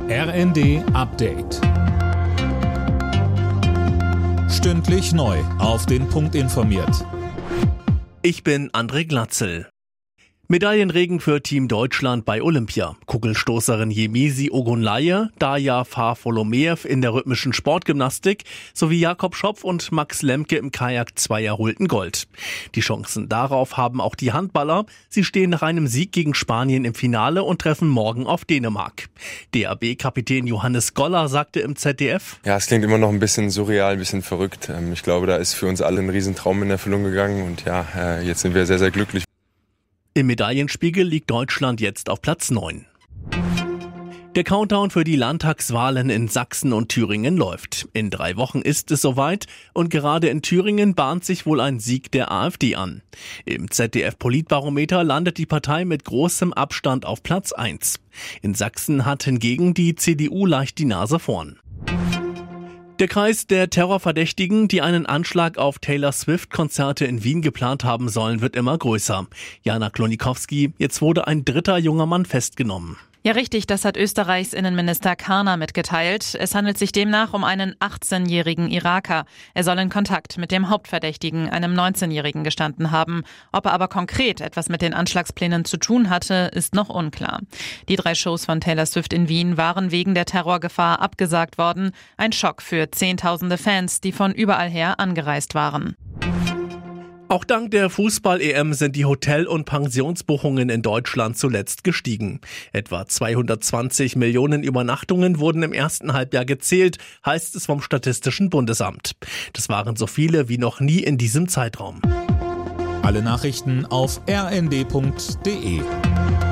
RND Update. Stündlich neu auf den Punkt informiert. Ich bin André Glatzel. Medaillenregen für Team Deutschland bei Olympia. Kugelstoßerin Yemisi Ogunlaye, Daja Far-Folomeev in der rhythmischen Sportgymnastik sowie Jakob Schopf und Max Lemke im Kajak 2 erholten Gold. Die Chancen darauf haben auch die Handballer. Sie stehen nach einem Sieg gegen Spanien im Finale und treffen morgen auf Dänemark. DAB-Kapitän Johannes Goller sagte im ZDF: Ja, es klingt immer noch ein bisschen surreal, ein bisschen verrückt. Ich glaube, da ist für uns alle ein Riesentraum in Erfüllung gegangen und jetzt sind wir sehr, sehr glücklich. Im Medaillenspiegel liegt Deutschland jetzt auf Platz 9. Der Countdown für die Landtagswahlen in Sachsen und Thüringen läuft. In 3 Wochen ist es soweit und gerade in Thüringen bahnt sich wohl ein Sieg der AfD an. Im ZDF-Politbarometer landet die Partei mit großem Abstand auf Platz 1. In Sachsen hat hingegen die CDU leicht die Nase vorn. Der Kreis der Terrorverdächtigen, die einen Anschlag auf Taylor Swift-Konzerte in Wien geplant haben sollen, wird immer größer. Jana Klonikowski, jetzt wurde ein 3. junger Mann festgenommen. Ja, richtig, das hat Österreichs Innenminister Karner mitgeteilt. Es handelt sich demnach um einen 18-jährigen Iraker. Er soll in Kontakt mit dem Hauptverdächtigen, einem 19-jährigen, gestanden haben. Ob er aber konkret etwas mit den Anschlagsplänen zu tun hatte, ist noch unklar. Die 3 Shows von Taylor Swift in Wien waren wegen der Terrorgefahr abgesagt worden. Ein Schock für Zehntausende Fans, die von überall her angereist waren. Auch dank der Fußball-EM sind die Hotel- und Pensionsbuchungen in Deutschland zuletzt gestiegen. Etwa 220 Millionen Übernachtungen wurden im ersten Halbjahr gezählt, heißt es vom Statistischen Bundesamt. Das waren so viele wie noch nie in diesem Zeitraum. Alle Nachrichten auf rnd.de.